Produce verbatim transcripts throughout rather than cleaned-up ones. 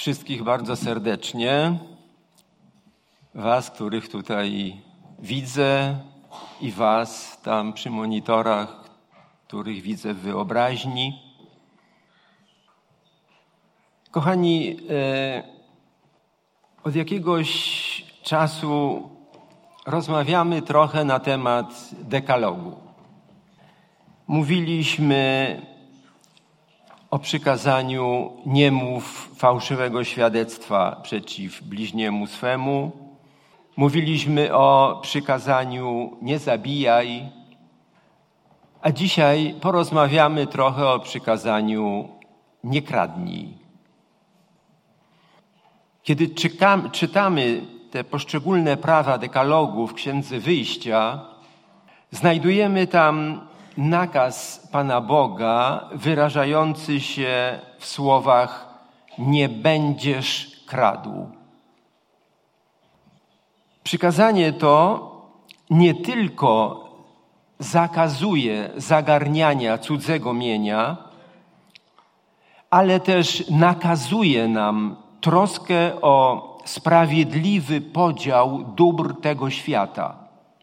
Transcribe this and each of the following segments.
wszystkich bardzo serdecznie. Was, których tutaj widzę, i was tam przy monitorach, których widzę w wyobraźni. Kochani, od jakiegoś czasu rozmawiamy trochę na temat dekalogu. Mówiliśmy o przykazaniu nie mów fałszywego świadectwa przeciw bliźniemu swemu. Mówiliśmy o przykazaniu nie zabijaj. A dzisiaj porozmawiamy trochę o przykazaniu nie kradnij. Kiedy czytam, czytamy te poszczególne prawa dekalogu w Księdze Wyjścia, znajdujemy tam nakaz Pana Boga wyrażający się w słowach nie będziesz kradł. Przykazanie to nie tylko zakazuje zagarniania cudzego mienia, ale też nakazuje nam troskę o sprawiedliwy podział dóbr tego świata.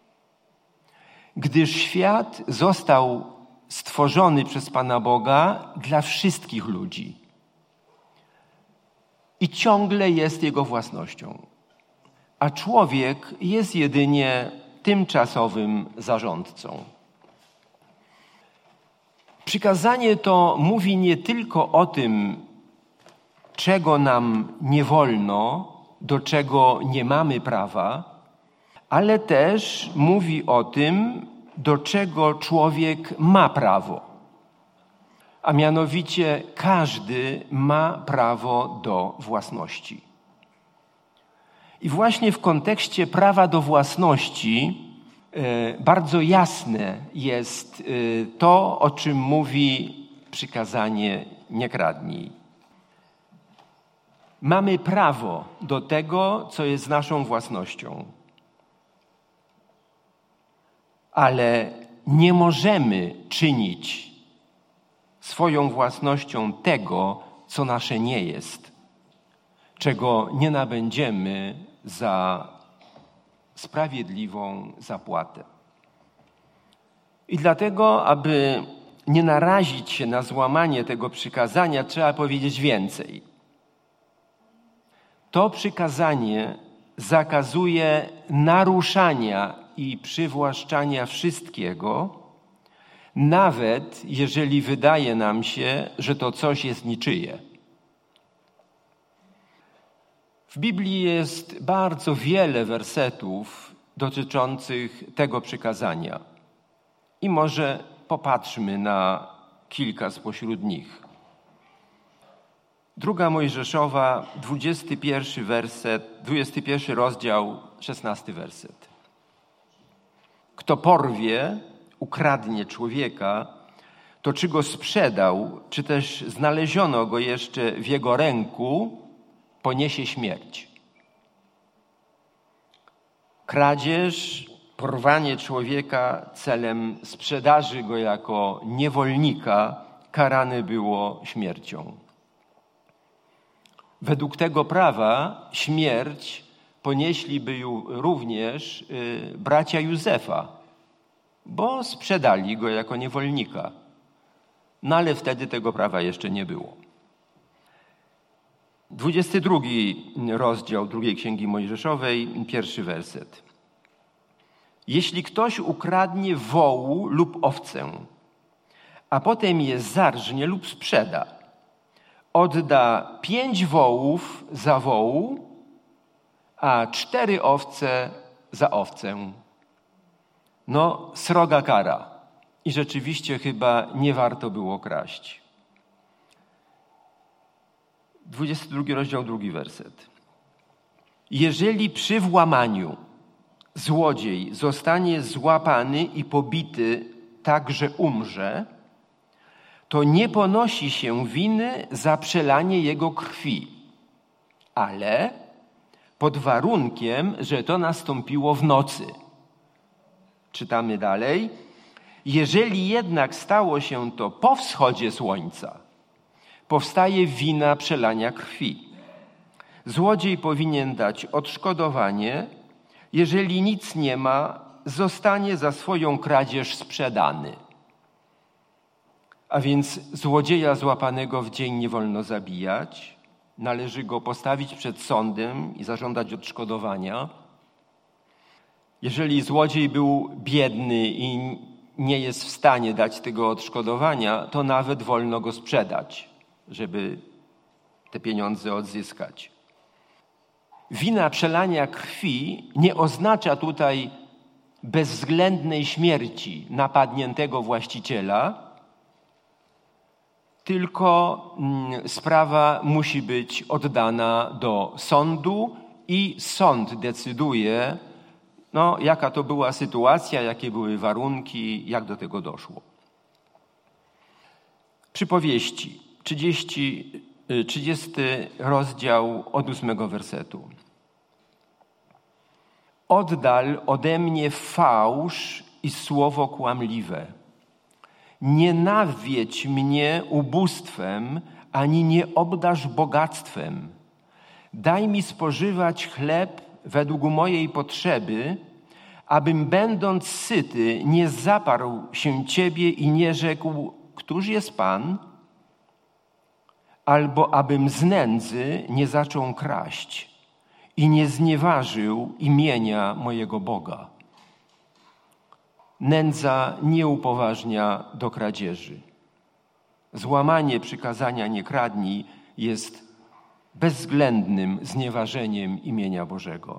Gdyż świat został stworzony przez Pana Boga dla wszystkich ludzi i ciągle jest Jego własnością, a człowiek jest jedynie tymczasowym zarządcą. Przykazanie to mówi nie tylko o tym, czego nam nie wolno, do czego nie mamy prawa, ale też mówi o tym, do czego człowiek ma prawo. A mianowicie każdy ma prawo do własności. I właśnie w kontekście prawa do własności e, bardzo jasne jest e, to, o czym mówi przykazanie nie kradnij. Mamy prawo do tego, co jest naszą własnością. Ale nie możemy czynić swoją własnością tego, co nasze nie jest, czego nie nabędziemy za sprawiedliwą zapłatę. I dlatego, aby nie narazić się na złamanie tego przykazania, trzeba powiedzieć więcej. To przykazanie zakazuje naruszania i przywłaszczania wszystkiego, nawet jeżeli wydaje nam się, że to coś jest niczyje. W Biblii jest bardzo wiele wersetów dotyczących tego przykazania. I może popatrzmy na kilka spośród nich. Druga Mojżeszowa, dwudziesty pierwszy werset, dwudziesty pierwszy rozdział, szesnasty werset. Kto porwie, ukradnie człowieka, to czy go sprzedał, czy też znaleziono go jeszcze w jego ręku, poniesie śmierć. Kradzież, porwanie człowieka celem sprzedaży go jako niewolnika karane było śmiercią. Według tego prawa śmierć ponieśliby również y, bracia Józefa, bo sprzedali go jako niewolnika. No ale wtedy tego prawa jeszcze nie było. dwudziesty drugi rozdział drugiej Księgi Mojżeszowej, pierwszy werset. Jeśli ktoś ukradnie wołu lub owcę, a potem je zarżnie lub sprzeda, odda pięć wołów za wołu, a cztery owce za owcę. No, sroga kara. I rzeczywiście chyba nie warto było kraść. dwudziesty drugi rozdział, drugi werset. Jeżeli przy włamaniu złodziej zostanie złapany i pobity tak, że umrze, to nie ponosi się winy za przelanie jego krwi, ale pod warunkiem, że to nastąpiło w nocy. Czytamy dalej. Jeżeli jednak stało się to po wschodzie słońca, powstaje wina przelania krwi. Złodziej powinien dać odszkodowanie, jeżeli nic nie ma, zostanie za swoją kradzież sprzedany. A więc złodzieja złapanego w dzień nie wolno zabijać, należy go postawić przed sądem i zażądać odszkodowania. Jeżeli złodziej był biedny i nie jest w stanie dać tego odszkodowania, to nawet wolno go sprzedać, żeby te pieniądze odzyskać. Wina przelania krwi nie oznacza tutaj bezwzględnej śmierci napadniętego właściciela, tylko sprawa musi być oddana do sądu i sąd decyduje, no, jaka to była sytuacja, jakie były warunki, jak do tego doszło. Przypowieści, trzydziesty rozdział od ósmego wersetu. Oddal ode mnie fałsz i słowo kłamliwe. Nie nawiedź mnie ubóstwem, ani nie obdarz bogactwem. Daj mi spożywać chleb według mojej potrzeby, abym będąc syty nie zaparł się Ciebie i nie rzekł, któż jest Pan? Albo abym z nędzy nie zaczął kraść i nie znieważył imienia mojego Boga. Nędza nie upoważnia do kradzieży. Złamanie przykazania nie kradnij jest bezwzględnym znieważeniem imienia Bożego.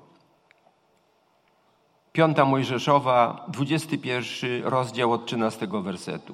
Piąta Mojżeszowa, dwudziesty pierwszy rozdział od trzynastego wersetu.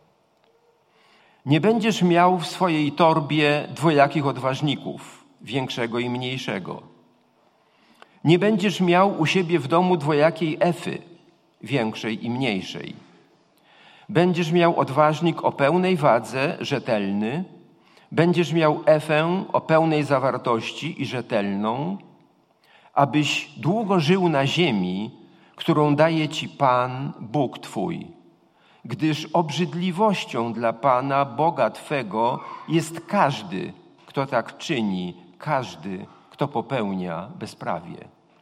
Nie będziesz miał w swojej torbie dwojakich odważników, większego i mniejszego. Nie będziesz miał u siebie w domu dwojakiej efy, większej i mniejszej. Będziesz miał odważnik o pełnej wadze, rzetelny. Będziesz miał efę o pełnej zawartości i rzetelną, abyś długo żył na ziemi, którą daje ci Pan, Bóg Twój. Gdyż obrzydliwością dla Pana, Boga Twego, jest każdy, kto tak czyni, każdy, kto popełnia bezprawie.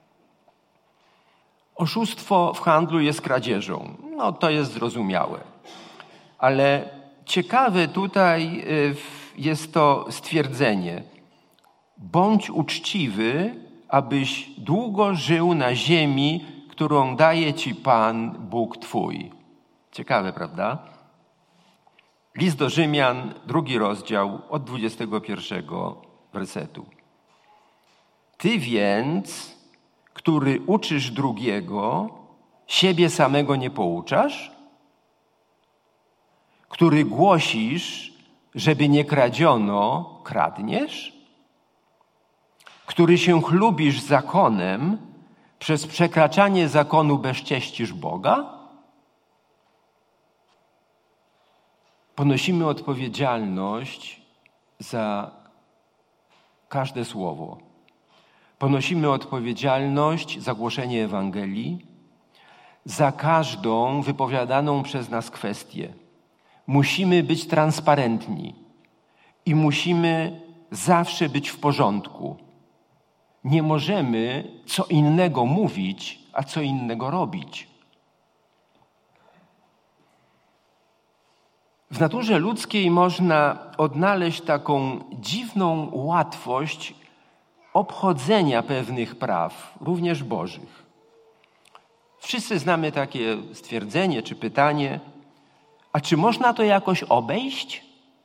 Oszustwo w handlu jest kradzieżą. No to jest zrozumiałe. Ale ciekawe tutaj jest to stwierdzenie. Bądź uczciwy, abyś długo żył na ziemi, którą daje ci Pan, Bóg Twój. Ciekawe, prawda? List do Rzymian, drugi rozdział, od dwudziestego pierwszego wersetu. Ty więc, który uczysz drugiego, siebie samego nie pouczasz? Który głosisz, żeby nie kradziono, kradniesz? Który się chlubisz zakonem, przez przekraczanie zakonu bezcześcisz Boga? Ponosimy odpowiedzialność za każde słowo. Ponosimy odpowiedzialność za głoszenie Ewangelii, za każdą wypowiadaną przez nas kwestię. Musimy być transparentni i musimy zawsze być w porządku. Nie możemy co innego mówić, a co innego robić. W naturze ludzkiej można odnaleźć taką dziwną łatwość obchodzenia pewnych praw, również Bożych. Wszyscy znamy takie stwierdzenie czy pytanie, a czy można to jakoś obejść?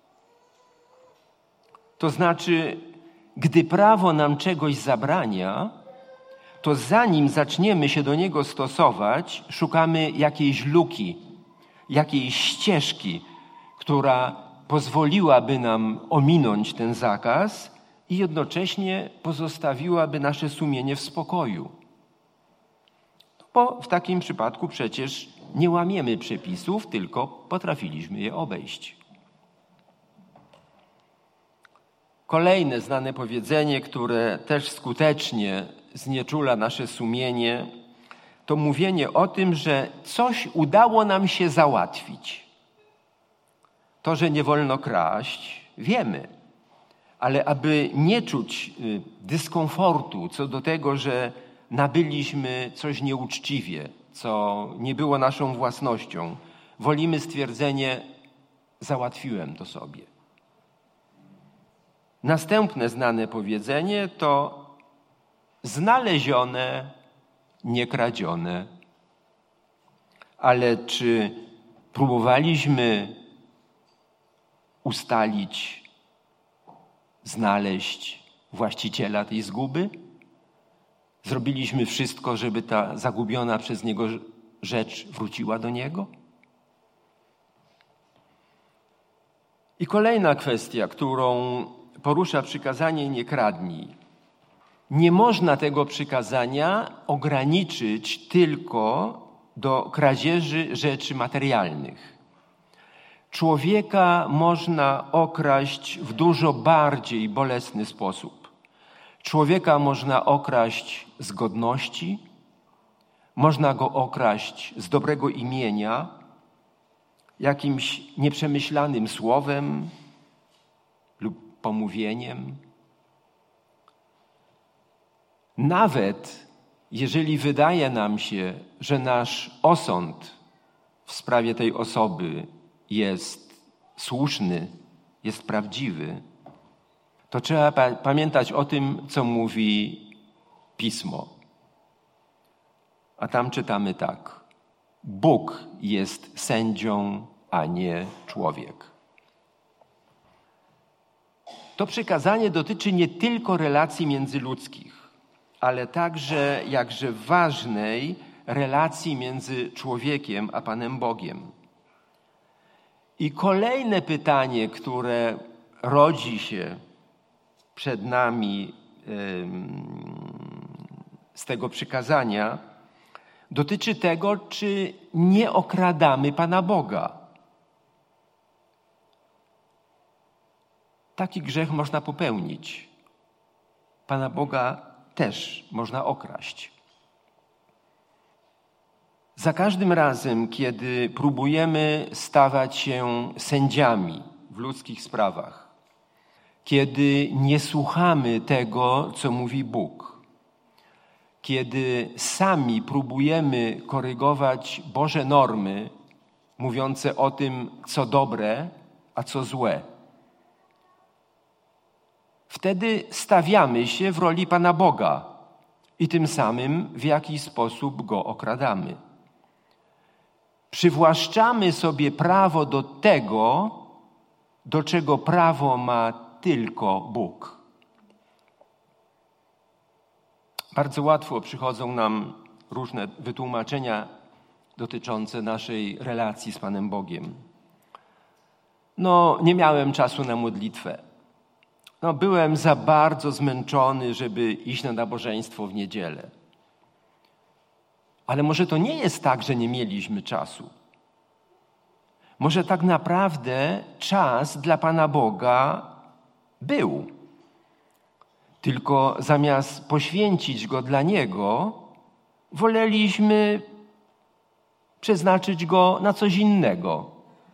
To znaczy, gdy prawo nam czegoś zabrania, to zanim zaczniemy się do niego stosować, szukamy jakiejś luki, jakiejś ścieżki, która pozwoliłaby nam ominąć ten zakaz i jednocześnie pozostawiłaby nasze sumienie w spokoju. Bo w takim przypadku przecież nie łamiemy przepisów, tylko potrafiliśmy je obejść. Kolejne znane powiedzenie, które też skutecznie znieczula nasze sumienie, to mówienie o tym, że coś udało nam się załatwić. To, że nie wolno kraść, wiemy, ale aby nie czuć dyskomfortu co do tego, że nabyliśmy coś nieuczciwie, co nie było naszą własnością, wolimy stwierdzenie: załatwiłem to sobie. Następne znane powiedzenie to: znalezione, nie kradzione. Ale czy próbowaliśmy ustalić, znaleźć właściciela tej zguby? Zrobiliśmy wszystko, żeby ta zagubiona przez niego rzecz wróciła do niego? I kolejna kwestia, którą porusza przykazanie nie kradnij. Nie można tego przykazania ograniczyć tylko do kradzieży rzeczy materialnych. Człowieka można okraść w dużo bardziej bolesny sposób. Człowieka można okraść z godności, można go okraść z dobrego imienia, jakimś nieprzemyślanym słowem lub pomówieniem. Nawet jeżeli wydaje nam się, że nasz osąd w sprawie tej osoby jest słuszny, jest prawdziwy, to trzeba pa- pamiętać o tym, co mówi Pismo. A tam czytamy tak: Bóg jest sędzią, a nie człowiek. To przykazanie dotyczy nie tylko relacji międzyludzkich, ale także jakże ważnej relacji między człowiekiem a Panem Bogiem. I kolejne pytanie, które rodzi się przed nami z tego przykazania, dotyczy tego, czy nie okradamy Pana Boga. Taki grzech można popełnić. Pana Boga też można okraść. Za każdym razem, kiedy próbujemy stawać się sędziami w ludzkich sprawach, kiedy nie słuchamy tego, co mówi Bóg, kiedy sami próbujemy korygować Boże normy mówiące o tym, co dobre, a co złe, wtedy stawiamy się w roli Pana Boga i tym samym w jakiś sposób Go okradamy. Przywłaszczamy sobie prawo do tego, do czego prawo ma tylko Bóg. Bardzo łatwo przychodzą nam różne wytłumaczenia dotyczące naszej relacji z Panem Bogiem. No, nie miałem czasu na modlitwę. No, byłem za bardzo zmęczony, żeby iść na nabożeństwo w niedzielę. Ale może to nie jest tak, że nie mieliśmy czasu. Może tak naprawdę czas dla Pana Boga był. Tylko zamiast poświęcić go dla Niego, woleliśmy przeznaczyć go na coś innego.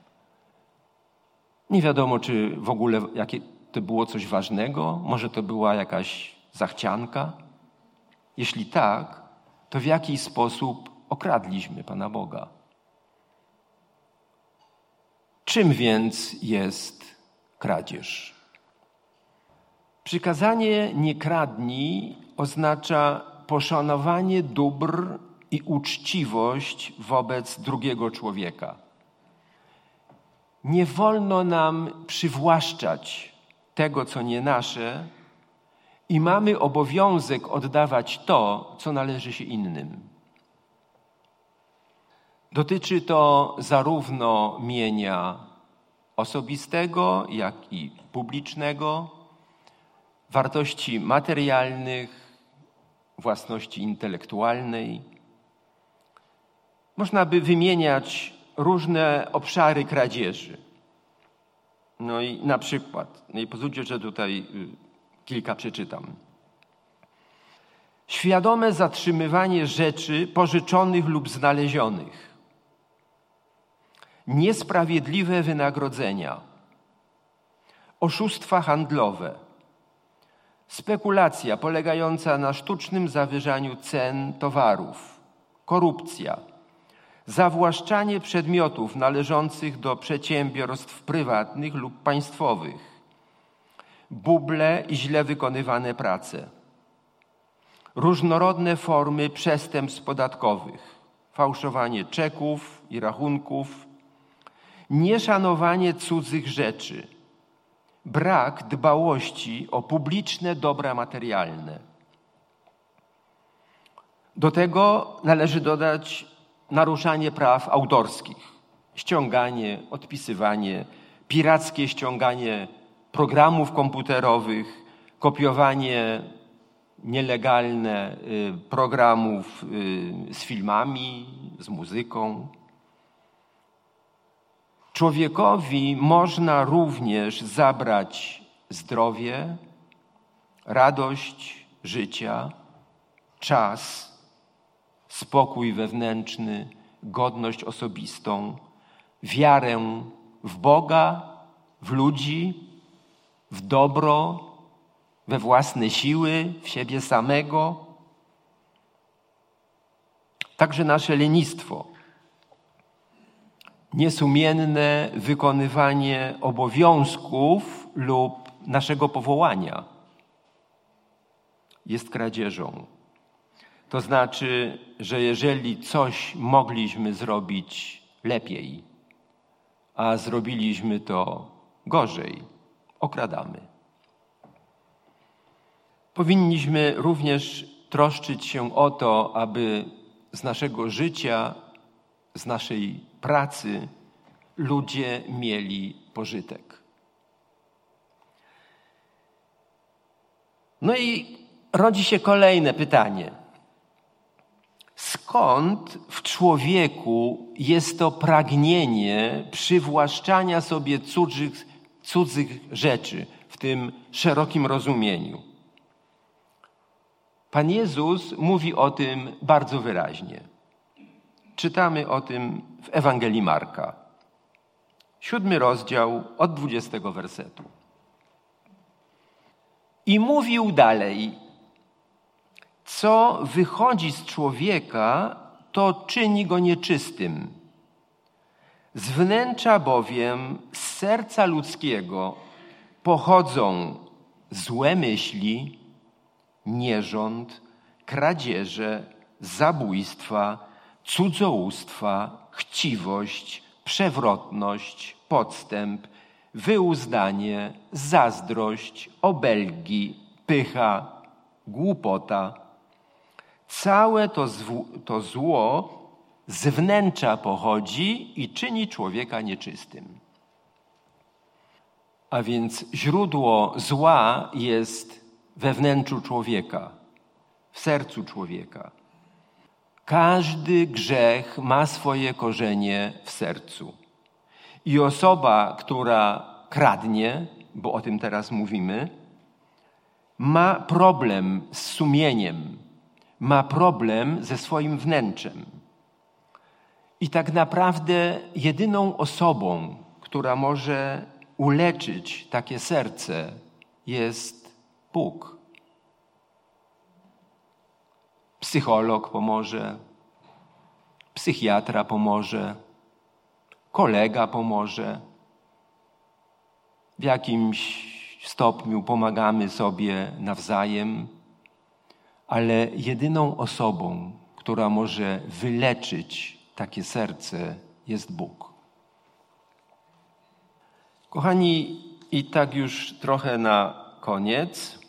Nie wiadomo, czy w ogóle jakie to było coś ważnego, może to była jakaś zachcianka. Jeśli tak, to w jaki sposób okradliśmy Pana Boga? Czym więc jest kradzież? Przykazanie nie kradnij oznacza poszanowanie dóbr i uczciwość wobec drugiego człowieka. Nie wolno nam przywłaszczać tego, co nie nasze, i mamy obowiązek oddawać to, co należy się innym. Dotyczy to zarówno mienia osobistego, jak i publicznego, wartości materialnych, własności intelektualnej. Można by wymieniać różne obszary kradzieży. No i na przykład, no i pozwólcie, że tutaj kilka przeczytam. Świadome zatrzymywanie rzeczy pożyczonych lub znalezionych. Niesprawiedliwe wynagrodzenia. Oszustwa handlowe. spekulacja polegająca na sztucznym zawyżaniu cen towarów, korupcja, zawłaszczanie przedmiotów należących do przedsiębiorstw prywatnych lub państwowych, buble i źle wykonywane prace, różnorodne formy przestępstw podatkowych, fałszowanie czeków i rachunków, nieszanowanie cudzych rzeczy, brak dbałości o publiczne dobra materialne. Do tego należy dodać naruszanie praw autorskich, ściąganie, odpisywanie, pirackie ściąganie programów komputerowych, kopiowanie nielegalne programów z filmami, z muzyką. Człowiekowi można również zabrać zdrowie, radość życia, czas, spokój wewnętrzny, godność osobistą, wiarę w Boga, w ludzi, w dobro, we własne siły, w siebie samego. Także nasze lenistwo, niesumienne wykonywanie obowiązków lub naszego powołania jest kradzieżą. To znaczy, że jeżeli coś mogliśmy zrobić lepiej, a zrobiliśmy to gorzej, okradamy. Powinniśmy również troszczyć się o to, aby z naszego życia, z naszej pracy ludzie mieli pożytek. No i rodzi się kolejne pytanie. Skąd w człowieku jest to pragnienie przywłaszczania sobie cudzych, cudzych rzeczy w tym szerokim rozumieniu? Pan Jezus mówi o tym bardzo wyraźnie. Czytamy o tym w Ewangelii Marka. Siódmy rozdział od dwudziestego wersetu. I mówił dalej: co wychodzi z człowieka, to czyni go nieczystym. Z wnętrza bowiem, z serca ludzkiego pochodzą złe myśli, nierząd, kradzieże, zabójstwa, cudzołóstwa, chciwość, przewrotność, podstęp, wyuzdanie, zazdrość, obelgi, pycha, głupota. Całe to, zło, to zło z wnętrza pochodzi i czyni człowieka nieczystym. A więc źródło zła jest we wnętrzu człowieka, w sercu człowieka. Każdy grzech ma swoje korzenie w sercu. I osoba, która kradnie, bo o tym teraz mówimy, ma problem z sumieniem, ma problem ze swoim wnętrzem. I tak naprawdę jedyną osobą, która może uleczyć takie serce, jest Bóg. Psycholog pomoże, psychiatra pomoże, kolega pomoże. W jakimś stopniu pomagamy sobie nawzajem, ale jedyną osobą, która może wyleczyć takie serce, jest Bóg. Kochani, i tak już trochę na koniec.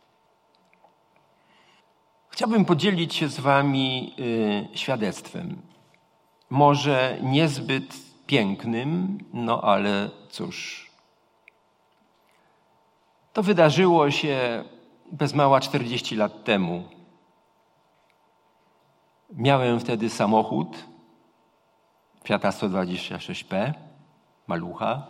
Chciałbym podzielić się z wami y, świadectwem. Może niezbyt pięknym, no ale cóż. To wydarzyło się bez mała czterdzieści lat temu. Miałem wtedy samochód Fiata sto dwadzieścia sześć P, malucha.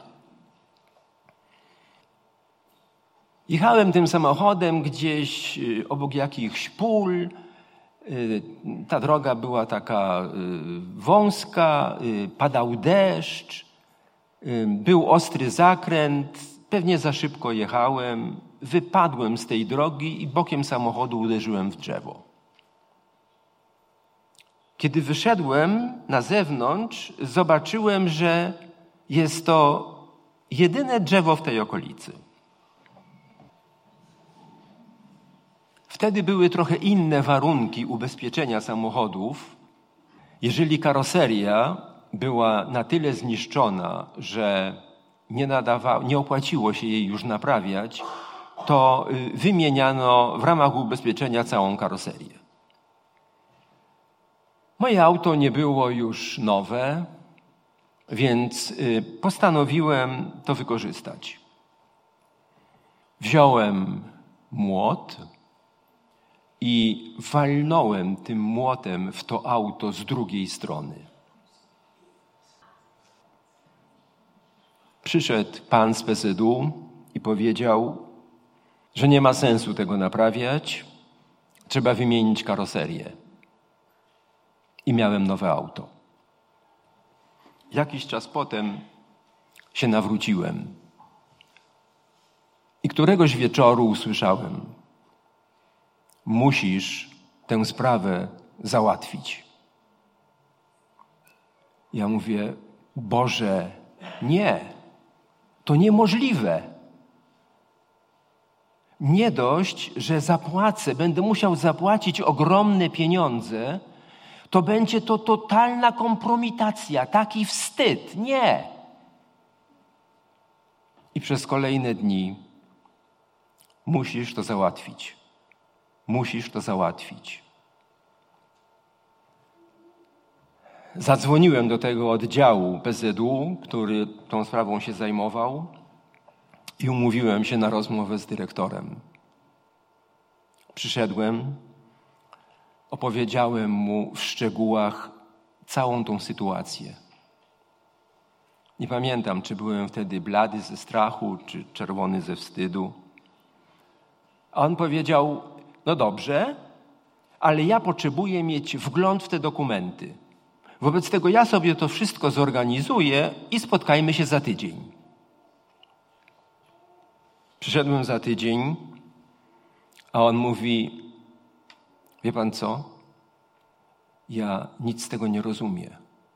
Jechałem tym samochodem gdzieś obok jakichś pól. Ta droga była taka wąska, padał deszcz, był ostry zakręt, pewnie za szybko jechałem, wypadłem z tej drogi i bokiem samochodu uderzyłem w drzewo. Kiedy wyszedłem na zewnątrz, zobaczyłem, że jest to jedyne drzewo w tej okolicy. Wtedy były trochę inne warunki ubezpieczenia samochodów. Jeżeli karoseria była na tyle zniszczona, że nie, nadawa, nie opłaciło się jej już naprawiać, to wymieniano w ramach ubezpieczenia całą karoserię. Moje auto nie było już nowe, więc postanowiłem to wykorzystać. Wziąłem młot i walnąłem tym młotem w to auto z drugiej strony. Przyszedł pan z P Z U i powiedział, że nie ma sensu tego naprawiać, trzeba wymienić karoserię. I miałem nowe auto. Jakiś czas potem się nawróciłem. I któregoś wieczoru usłyszałem, musisz tę sprawę załatwić. Ja mówię, Boże, nie, to niemożliwe. Nie dość, że zapłacę, będę musiał zapłacić ogromne pieniądze, to będzie to totalna kompromitacja, taki wstyd. Nie. I przez kolejne dni musisz to załatwić. Musisz to załatwić. Zadzwoniłem do tego oddziału P Z U, który tą sprawą się zajmował i umówiłem się na rozmowę z dyrektorem. Przyszedłem, opowiedziałem mu w szczegółach całą tą sytuację. Nie pamiętam, czy byłem wtedy blady ze strachu, czy czerwony ze wstydu. A on powiedział, no dobrze, ale ja potrzebuję mieć wgląd w te dokumenty. Wobec tego ja sobie to wszystko zorganizuję i spotkajmy się za tydzień. Przyszedłem za tydzień, a on mówi, wie pan co? Ja nic z tego nie rozumiem.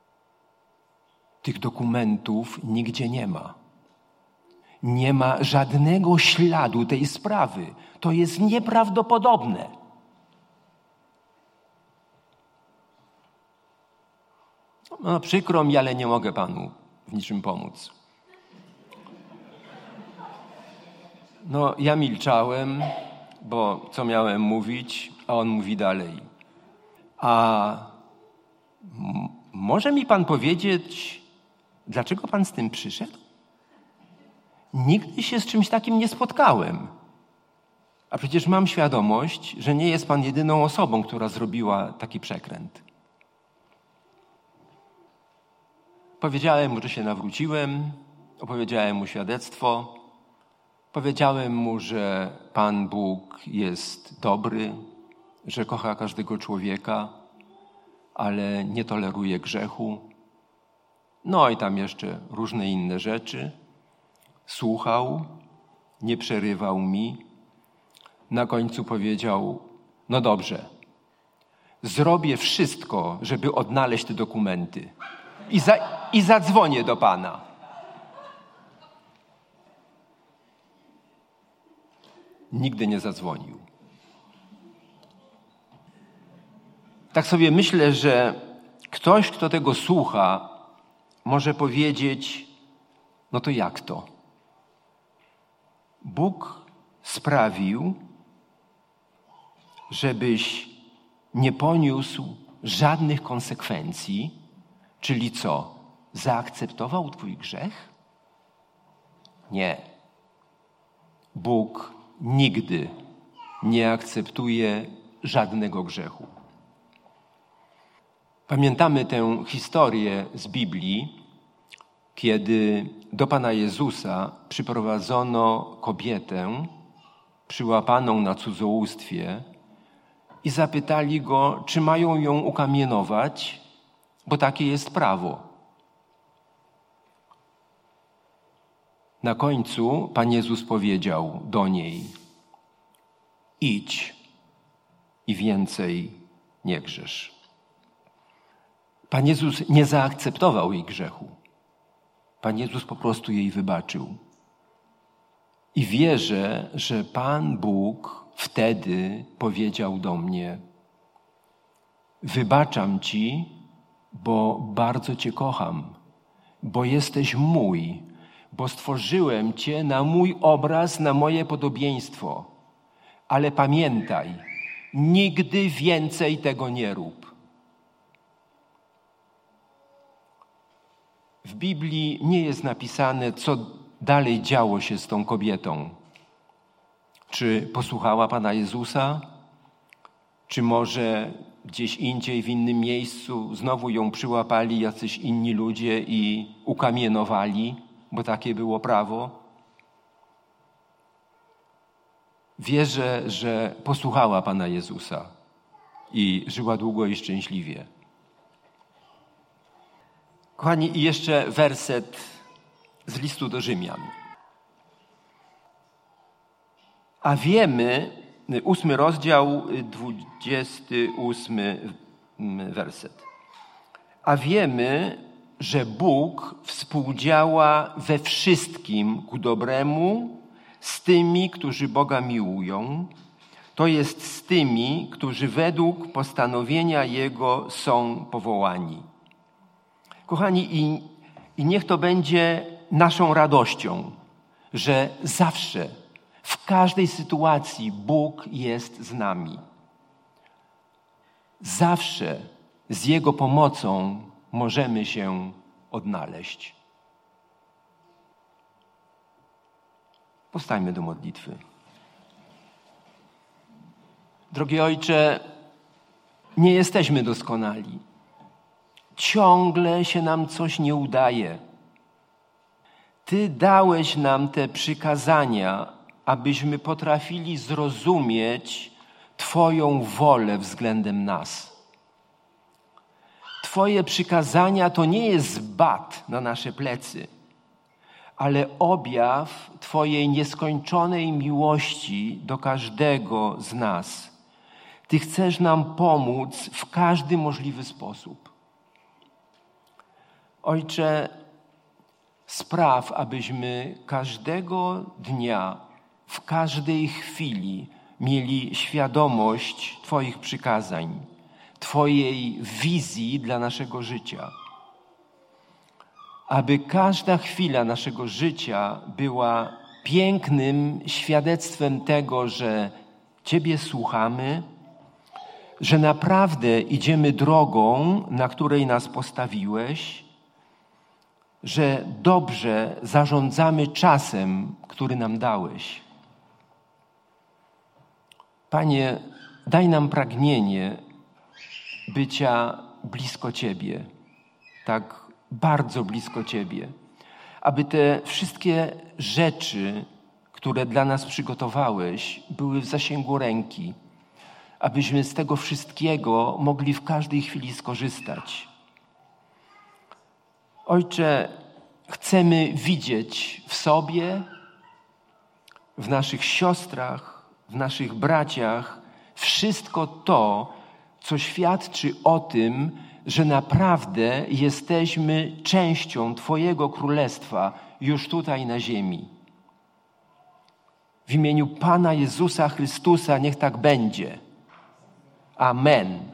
Tych dokumentów nigdzie nie ma. Nie ma żadnego śladu tej sprawy. To jest nieprawdopodobne. No, przykro mi, ale nie mogę panu w niczym pomóc. No, ja milczałem, bo co miałem mówić, a on mówi dalej. A m- może mi pan powiedzieć, dlaczego pan z tym przyszedł? Nigdy się z czymś takim nie spotkałem. A przecież mam świadomość, że nie jest pan jedyną osobą, która zrobiła taki przekręt. Powiedziałem mu, że się nawróciłem, opowiedziałem mu świadectwo, powiedziałem mu, że Pan Bóg jest dobry, że kocha każdego człowieka, ale nie toleruje grzechu. No i tam jeszcze różne inne rzeczy. Słuchał, nie przerywał mi. Na końcu powiedział, no dobrze, zrobię wszystko, żeby odnaleźć te dokumenty i, za, i zadzwonię do pana. Nigdy nie zadzwonił. Tak sobie myślę, że ktoś, kto tego słucha, może powiedzieć, no to jak to? Bóg sprawił, żebyś nie poniósł żadnych konsekwencji, czyli co? Zaakceptował twój grzech? Nie. Bóg nigdy nie akceptuje żadnego grzechu. Pamiętamy tę historię z Biblii, kiedy do Pana Jezusa przyprowadzono kobietę przyłapaną na cudzołóstwie i zapytali Go, czy mają ją ukamienować, bo takie jest prawo. Na końcu Pan Jezus powiedział do niej, idź i więcej nie grzesz. Pan Jezus nie zaakceptował jej grzechu. Pan Jezus po prostu jej wybaczył. I wierzę, że Pan Bóg wtedy powiedział do mnie: wybaczam Ci, bo bardzo Cię kocham, bo jesteś mój, bo stworzyłem Cię na mój obraz, na moje podobieństwo. Ale pamiętaj, nigdy więcej tego nie rób. W Biblii nie jest napisane, co dalej działo się z tą kobietą. Czy posłuchała Pana Jezusa? Czy może gdzieś indziej, w innym miejscu znowu ją przyłapali jacyś inni ludzie i ukamienowali, bo takie było prawo? Wierzę, że posłuchała Pana Jezusa i żyła długo i szczęśliwie. Kochani, i jeszcze werset z listu do Rzymian. A wiemy, ósmy rozdział, dwudziesty ósmy werset. A wiemy, że Bóg współdziała we wszystkim ku dobremu z tymi, którzy Boga miłują, to jest z tymi, którzy według postanowienia Jego są powołani. Kochani, i, i niech to będzie naszą radością, że zawsze, w każdej sytuacji Bóg jest z nami. Zawsze z Jego pomocą możemy się odnaleźć. Powstańmy do modlitwy. Drogi Ojcze, nie jesteśmy doskonali. Ciągle się nam coś nie udaje. Ty dałeś nam te przykazania, abyśmy potrafili zrozumieć Twoją wolę względem nas. Twoje przykazania to nie jest bat na nasze plecy, ale objaw Twojej nieskończonej miłości do każdego z nas. Ty chcesz nam pomóc w każdy możliwy sposób. Ojcze, spraw, abyśmy każdego dnia, w każdej chwili mieli świadomość Twoich przykazań, Twojej wizji dla naszego życia. Aby każda chwila naszego życia była pięknym świadectwem tego, że Ciebie słuchamy, że naprawdę idziemy drogą, na której nas postawiłeś, że dobrze zarządzamy czasem, który nam dałeś. Panie, daj nam pragnienie bycia blisko Ciebie, tak bardzo blisko Ciebie, aby te wszystkie rzeczy, które dla nas przygotowałeś, były w zasięgu ręki, abyśmy z tego wszystkiego mogli w każdej chwili skorzystać. Ojcze, chcemy widzieć w sobie, w naszych siostrach, w naszych braciach wszystko to, co świadczy o tym, że naprawdę jesteśmy częścią Twojego Królestwa już tutaj na ziemi. W imieniu Pana Jezusa Chrystusa niech tak będzie. Amen.